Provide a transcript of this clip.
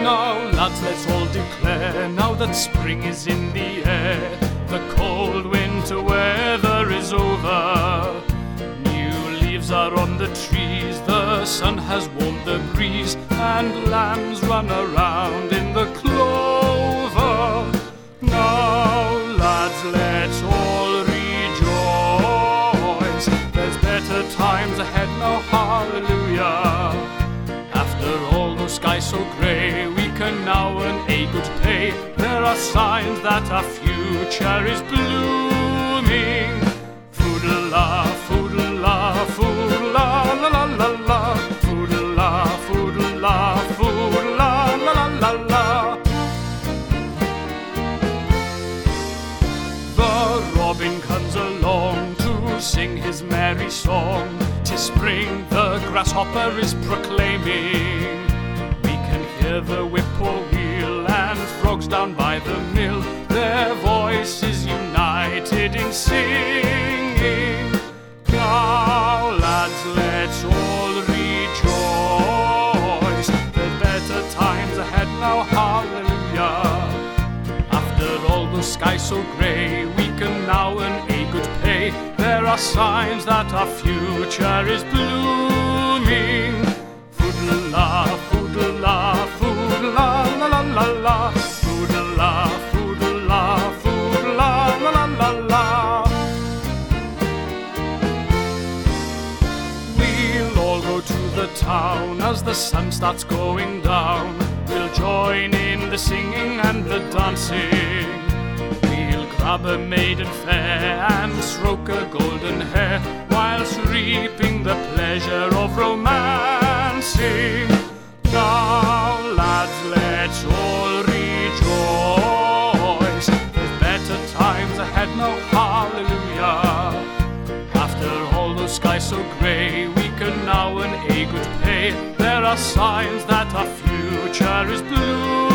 Now, lads, let's all declare, now that spring is in the air, the cold winter weather is over. New leaves are on the trees, the sun has warmed the breeze, and lambs run around in the clover. Now, lads, let's all rejoice. There's better times ahead now, hallelujah. After all those skies so grey, we can now earn a good pay. There are signs that our future is blooming. Foodle-la, foodle-la, foodle-la, la la la la. Foodle-la, foodle-la, foodle-la, la la la la. The robin comes along to sing his merry song. 'Tis spring, the grasshopper is proclaiming. We can hear the whippoorwill and frogs down by the mill, their voices united in singing. Now, lads, let's all rejoice. There's better times ahead now, hallelujah. After all those skies so grey, we can now earn a good pay. There are signs that our future is blooming. Foodle-la, foodle-la, foodle-la, la la la la. Foodle-la, foodle-la, foodle-la, la la la la. We'll all go to the town as the sun starts going down. We'll join in the singing and the dancing. We'll grab a maiden fair and stroke her golden hair, whilst reaping the pleasure of romancing. Now, lads, let's all rejoice. There's better times ahead now, hallelujah. After all those skies so grey, we can now earn a good pay. There are signs that our future is blue.